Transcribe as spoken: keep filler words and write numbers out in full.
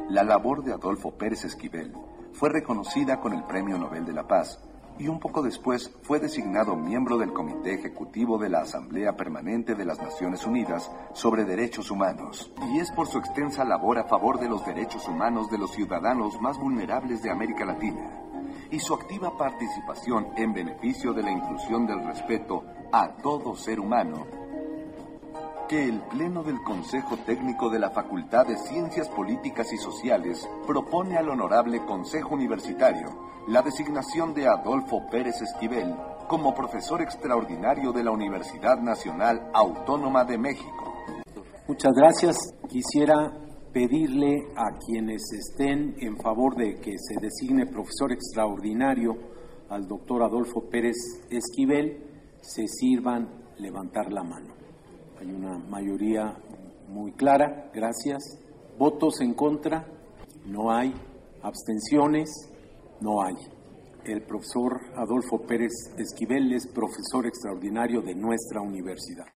La labor de Adolfo Pérez Esquivel fue reconocida con el Premio Nobel de la Paz y un poco después fue designado miembro del Comité Ejecutivo de la Asamblea Permanente de las Naciones Unidas sobre Derechos Humanos. Y es por su extensa labor a favor de los derechos humanos de los ciudadanos más vulnerables de América Latina y su activa participación en beneficio de la inclusión del respeto a todo ser humano, que el Pleno del Consejo Técnico de la Facultad de Ciencias Políticas y Sociales propone al Honorable Consejo Universitario la designación de Adolfo Pérez Esquivel como profesor extraordinario de la Universidad Nacional Autónoma de México. Muchas gracias. Quisiera pedirle a quienes estén en favor de que se designe profesor extraordinario al doctor Adolfo Pérez Esquivel, se sirvan levantar la mano. Hay una mayoría muy clara, gracias. ¿Votos en contra? No hay. ¿Abstenciones? No hay. El profesor Adolfo Pérez Esquivel es profesor extraordinario de nuestra universidad.